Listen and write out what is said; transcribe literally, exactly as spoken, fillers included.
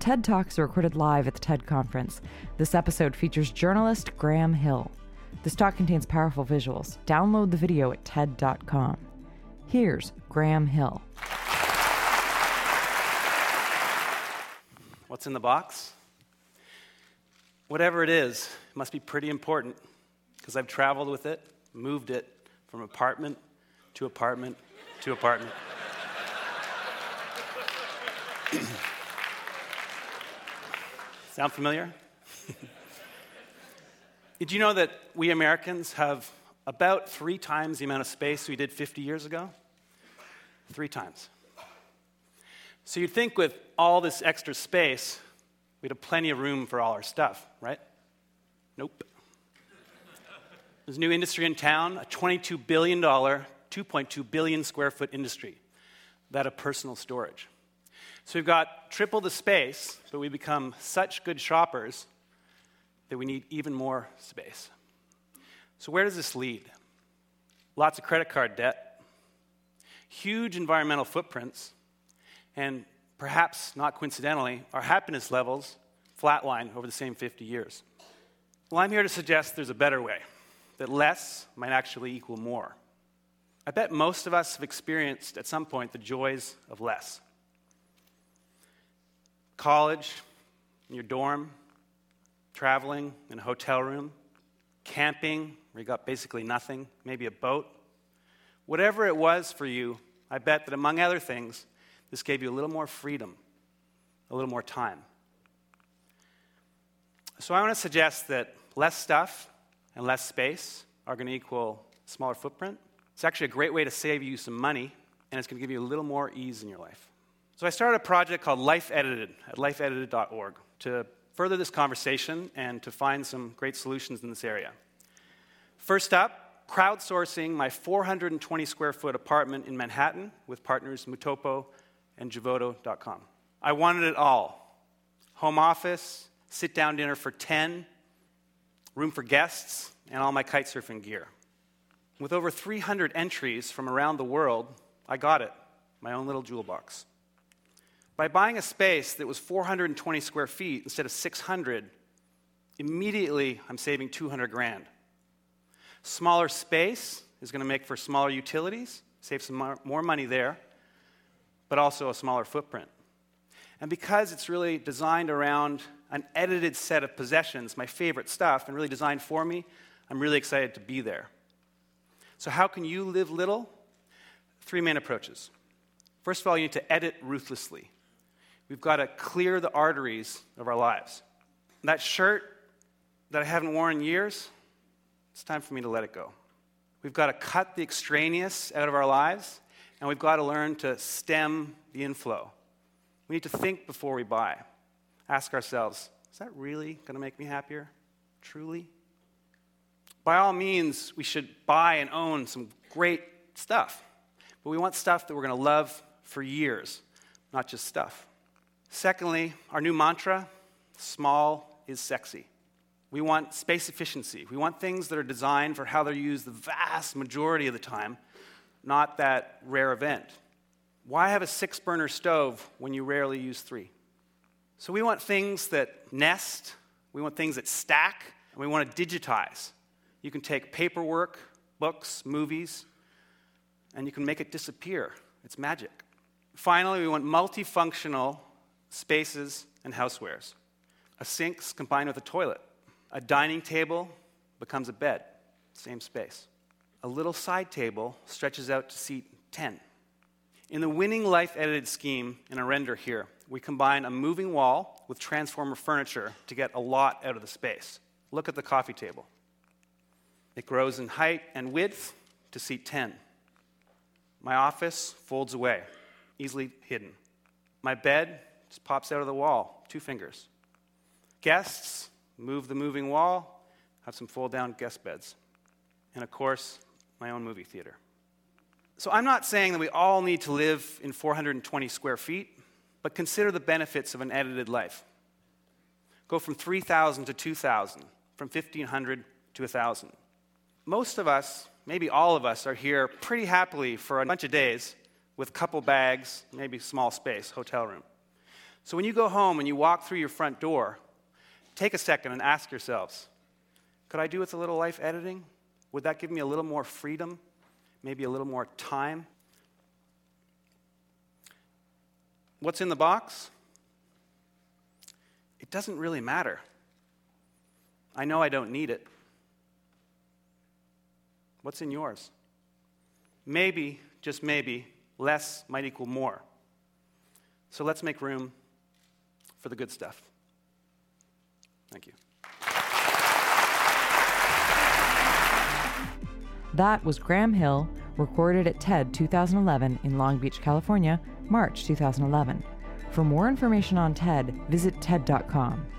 TED Talks are recorded live at the TED Conference. This episode features journalist Graham Hill. This talk contains powerful visuals. Download the video at T E D dot com. Here's Graham Hill. What's in the box? Whatever it is, it must be pretty important because I've traveled with it, moved it from apartment to apartment to apartment. Sound familiar? Did you know that we Americans have about three times the amount of space we did fifty years ago? Three times. So you'd think with all this extra space, we'd have plenty of room for all our stuff, right? Nope. There's a new industry in town, a twenty-two billion dollars, two point two billion square foot industry, that of personal storage. So we've got triple the space, but we become such good shoppers that we need even more space. So where does this lead? Lots of credit card debt, huge environmental footprints, and perhaps not coincidentally, our happiness levels flatline over the same fifty years. Well, I'm here to suggest there's a better way, that less might actually equal more. I bet most of us have experienced at some point the joys of less. College, in your dorm, traveling in a hotel room, camping, where you got basically nothing, maybe a boat. Whatever it was for you, I bet that among other things, this gave you a little more freedom, a little more time. So I want to suggest that less stuff and less space are going to equal smaller footprint. It's actually a great way to save you some money, and it's going to give you a little more ease in your life. So I started a project called Life Edited at life edited dot org to further this conversation and to find some great solutions in this area. First up, crowdsourcing my four hundred twenty square foot apartment in Manhattan with partners Mutopo and Javoto dot com. I wanted it all. Home office, sit-down dinner for ten, room for guests, and all my kite surfing gear. With over three hundred entries from around the world, I got it, my own little jewel box. By buying a space that was four hundred twenty square feet instead of six hundred, immediately I'm saving two hundred grand. Smaller space is going to make for smaller utilities, save some more money there, but also a smaller footprint. And because it's really designed around an edited set of possessions, my favorite stuff, and really designed for me, I'm really excited to be there. So how can you live little? Three main approaches. First of all, you need to edit ruthlessly. We've got to clear the arteries of our lives. That shirt that I haven't worn in years, it's time for me to let it go. We've got to cut the extraneous out of our lives, and we've got to learn to stem the inflow. We need to think before we buy. Ask ourselves, is that really going to make me happier? Truly? By all means, we should buy and own some great stuff, but we want stuff that we're going to love for years, not just stuff. Secondly, our new mantra, small is sexy. We want space efficiency. We want things that are designed for how they're used the vast majority of the time, not that rare event. Why have a six-burner stove when you rarely use three? So we want things that nest, we want things that stack, and we want to digitize. You can take paperwork, books, movies, and you can make it disappear. It's magic. Finally, we want multifunctional spaces and housewares. A sink's combined with a toilet. A dining table becomes a bed, same space. A little side table stretches out to seat ten. In the winning Life Edited scheme in a render here, we combine a moving wall with transformer furniture to get a lot out of the space. Look at the coffee table. It grows in height and width to seat ten. My office folds away, easily hidden. My bed just pops out of the wall, two fingers. Guests move the moving wall, have some fold-down guest beds. And of course, my own movie theater. So I'm not saying that we all need to live in four hundred twenty square feet, but consider the benefits of an edited life. Go from three thousand to two thousand, from fifteen hundred to one thousand. Most of us, maybe all of us, are here pretty happily for a bunch of days with couple bags, maybe small space, hotel room. So when you go home and you walk through your front door, take a second and ask yourselves, could I do with a little life editing? Would that give me a little more freedom? Maybe a little more time? What's in the box? It doesn't really matter. I know I don't need it. What's in yours? Maybe, just maybe, less might equal more. So let's make room for the good stuff. Thank you. That was Graham Hill, recorded at TED twenty eleven in Long Beach, California, March two thousand eleven. For more information on TED, visit T E D dot com.